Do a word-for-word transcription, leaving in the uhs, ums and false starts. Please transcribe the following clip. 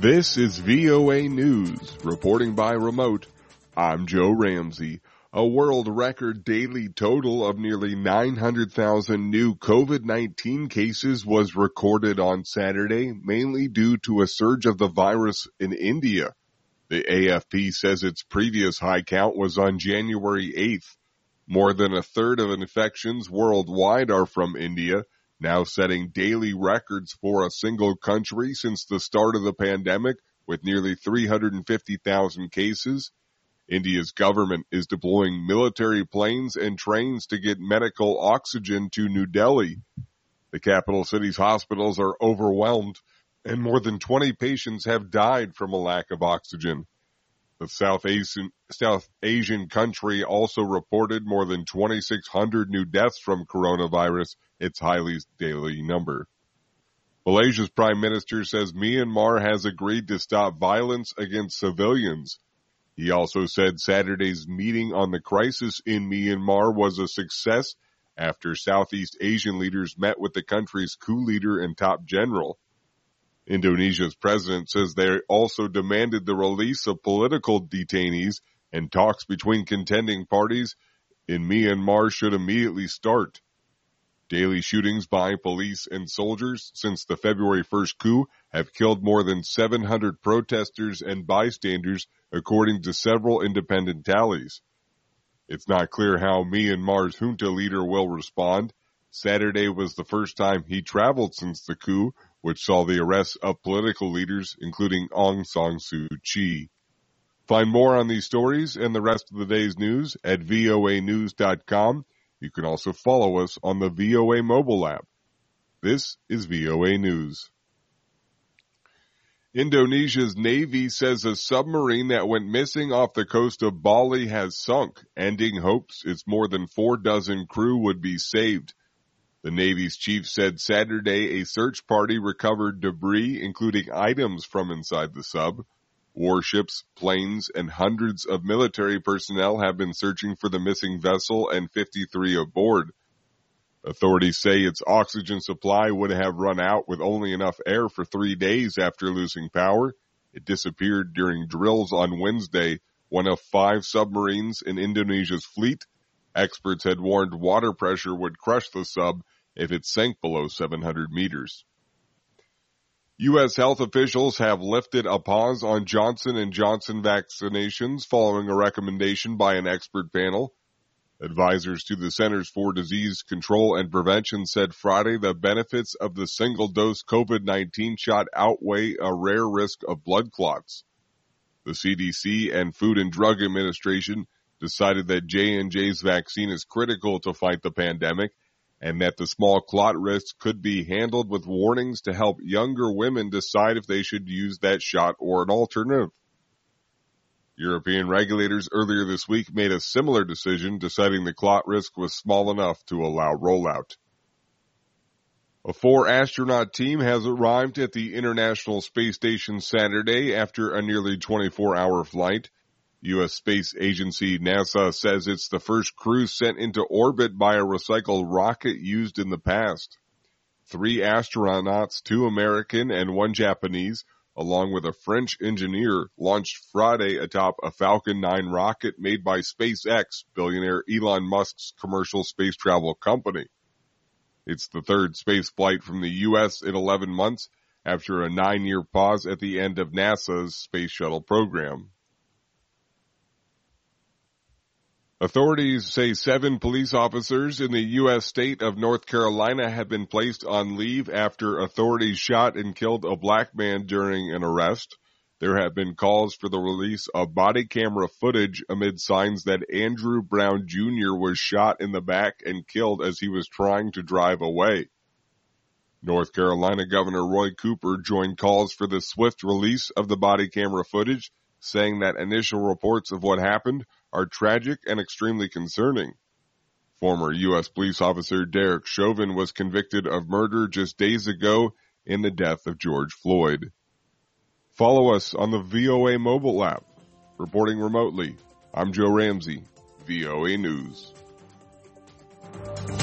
This is V O A News, reporting by remote. I'm Joe Ramsey. A world record daily total of nearly nine hundred thousand new COVID nineteen cases was recorded on Saturday, mainly due to a surge of the virus in India. The A F P says its previous high count was on January eighth. More than a third of infections worldwide are from India, now setting daily records for a single country since the start of the pandemic, with nearly three hundred fifty thousand cases. India's government is deploying military planes and trains to get medical oxygen to New Delhi. The capital city's hospitals are overwhelmed, and more than twenty patients have died from a lack of oxygen. The South Asian, South Asian country also reported more than twenty-six hundred new deaths from coronavirus, its highest daily number. Malaysia's prime minister says Myanmar has agreed to stop violence against civilians. He also said Saturday's meeting on the crisis in Myanmar was a success after Southeast Asian leaders met with the country's coup leader and top general. Indonesia's president says they also demanded the release of political detainees, and talks between contending parties in Myanmar should immediately start. Daily shootings by police and soldiers since the February first coup have killed more than seven hundred protesters and bystanders, according to several independent tallies. It's not clear how Myanmar's junta leader will respond. Saturday was the first time he traveled since the coup, which saw the arrest of political leaders, including Aung San Suu Kyi. Find more on these stories and the rest of the day's news at V O A news dot com. You can also follow us on the V O A mobile app. This is V O A News. Indonesia's Navy says a submarine that went missing off the coast of Bali has sunk, ending hopes its more than four dozen crew would be saved. The Navy's chief said Saturday a search party recovered debris, including items from inside the sub. Warships, planes, and hundreds of military personnel have been searching for the missing vessel and fifty-three aboard. Authorities say its oxygen supply would have run out with only enough air for three days after losing power. It disappeared during drills on Wednesday, one of five submarines in Indonesia's fleet. Experts had warned water pressure would crush the sub if it sank below seven hundred meters. U S health officials have lifted a pause on Johnson and Johnson vaccinations following a recommendation by an expert panel. Advisors to the Centers for Disease Control and Prevention said Friday the benefits of the single-dose COVID nineteen shot outweigh a rare risk of blood clots. The C D C and Food and Drug Administration decided that J and J's vaccine is critical to fight the pandemic, and that the small clot risk could be handled with warnings to help younger women decide if they should use that shot or an alternative. European regulators earlier this week made a similar decision, deciding the clot risk was small enough to allow rollout. A four-astronaut team has arrived at the International Space Station Saturday after a nearly twenty-four hour flight. U S Space Agency NASA says it's the first crew sent into orbit by a recycled rocket used in the past. Three astronauts, two American and one Japanese, along with a French engineer, launched Friday atop a Falcon nine rocket made by SpaceX, billionaire Elon Musk's commercial space travel company. It's the third space flight from the U S in eleven months after a nine-year pause at the end of NASA's Space Shuttle program. Authorities say seven police officers in the U S state of North Carolina have been placed on leave after authorities shot and killed a black man during an arrest. There have been calls for the release of body camera footage amid signs that Andrew Brown Junior was shot in the back and killed as he was trying to drive away. North Carolina Governor Roy Cooper joined calls for the swift release of the body camera footage, saying that initial reports of what happened are tragic and extremely concerning. Former U S police officer Derek Chauvin was convicted of murder just days ago in the death of George Floyd. Follow us on the V O A mobile app. Reporting remotely, I'm Joe Ramsey, V O A News.